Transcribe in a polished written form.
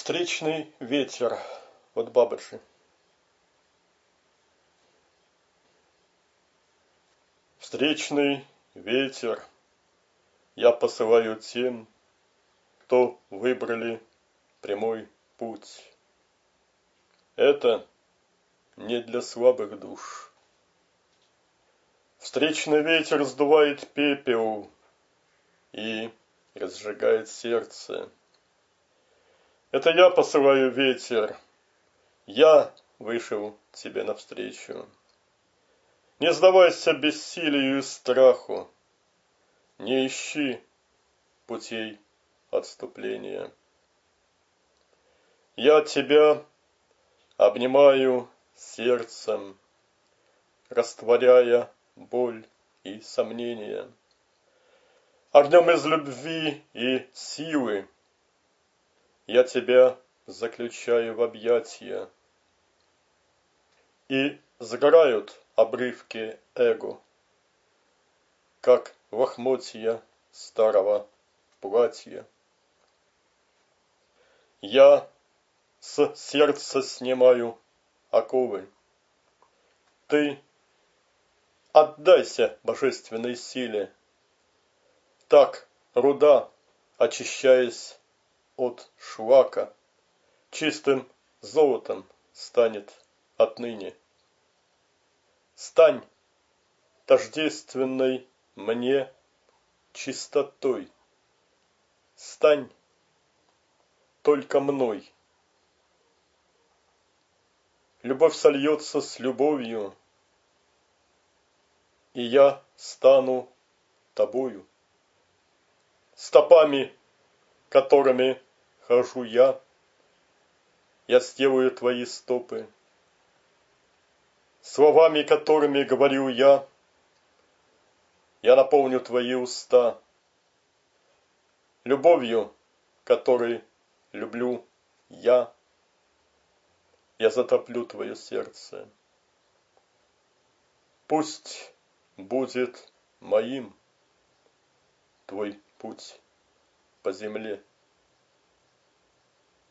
Встречный ветер от Бабочи. Встречный ветер я посылаю тем, кто выбрали прямой путь. Это не для слабых душ. Встречный ветер сдувает пепел и разжигает сердце. Это я посылаю ветер, я вышел тебе навстречу. Не сдавайся бессилию и страху, не ищи путей отступления. Я тебя обнимаю сердцем, растворяя боль и сомнения. Огнем из любви и силы я тебя заключаю в объятия. И сгорают обрывки эго, как лохмотья старого платья. Я с сердца снимаю оковы. Ты отдайся божественной силе. Так руда, очищаясь от шлака, чистым золотом станет отныне. Стань тождественной мне чистотой. Стань только мной. Любовь сольется с любовью, и я стану тобою. Стопами, которыми хожу я сделаю твои стопы. Словами, которыми говорю я наполню твои уста. Любовью, которой люблю я затоплю твое сердце. Пусть будет моим твой путь по земле.